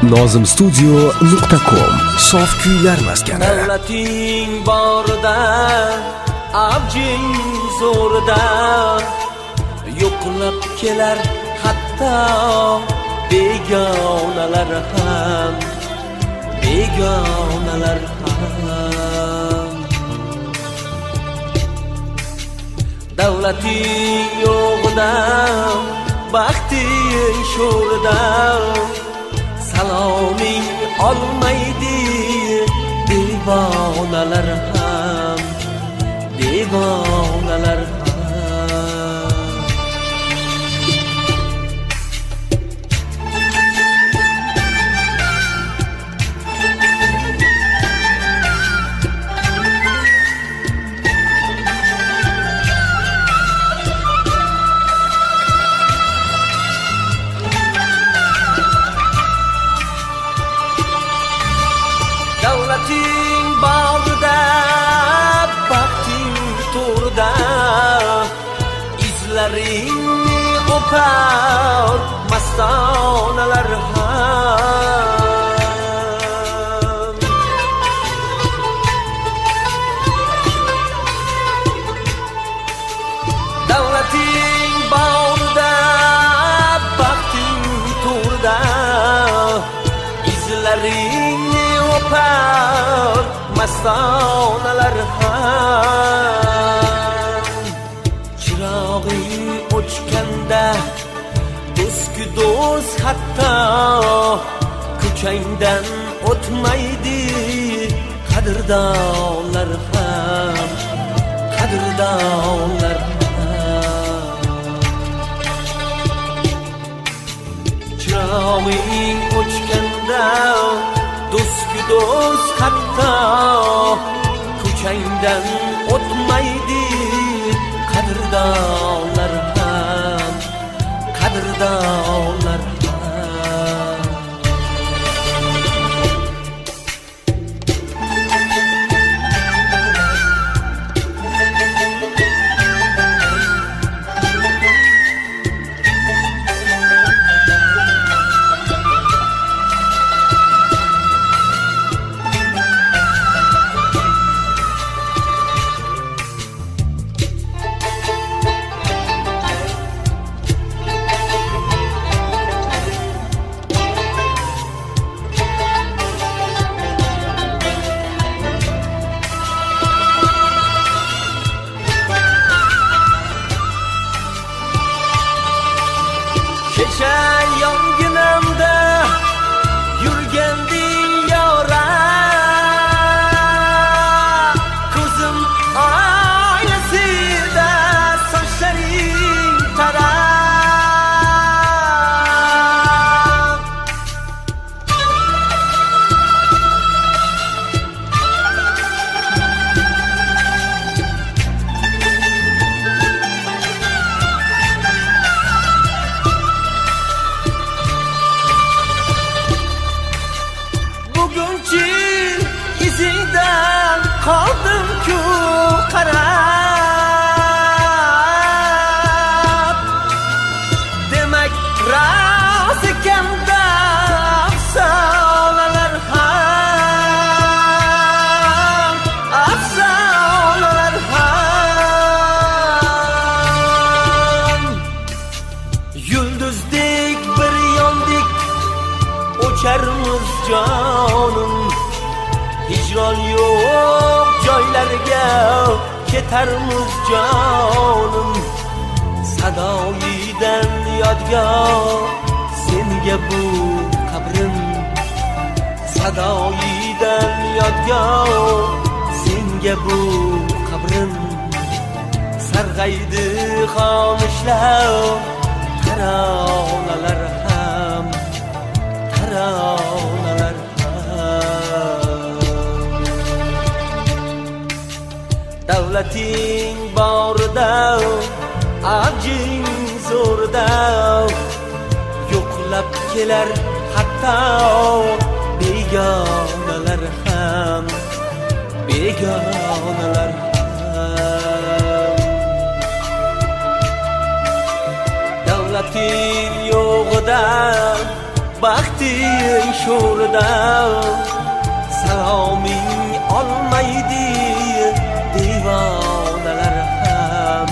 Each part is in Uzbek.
nozimstudio.com sof kuylar maskani. Davlating borida, avjing zo'rida, yo'qlab kelar hatto begonalar ham, begonalar ham. Davlating yo'g'ida, baxting sho'rida, saloming olmaydi devonalar ham, devonalar ham. Davlating borida, baxting to'rida, izlaringni o'par mastonalar ham. Davlating borida, baxting to'rida, izlaringni o'par mastonalar ham. Chirog'ing o'chganda do'stku do'st hatto ko'changdan o'tmaydi qadrdonlar ham, qadrdonlar ham. Chirog'ing o'chganda do'stku do'st hatto ko'changdan o'tmaydi qadrdonlar ham, qadrdonlar ham. Kecha yonginamda yurganding yora, ko'zim oynasida sochlaring tarab. Bugunchi izingdan qoldim-ku qarab. Demak rost ekanda afsonalar ham, afsonalar ham. Yulduzdek bir yondik o'charmiz jonim, hijron yo'q joylarga ketarmiz jonim. Sadoyidan yodgor senga bu qabrim, sadoyidan yodgor senga bu qabrim. Sarg'aydi xomishlar taronalar ham, taronalar ham. Davlating borida, avjing zo'rida, yo'qlab kelar hatto begonalar ham, begonalar ham. Davlating yo'g'ida, baxting sho'rida saloming olmaydi devonalar ham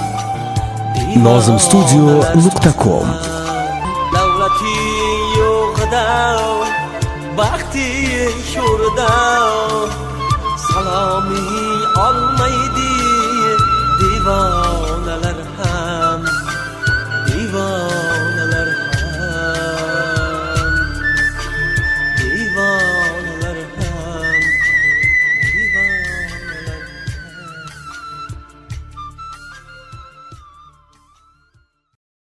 nozimstudio.com davlating yo'qda baxting sho'rida saloming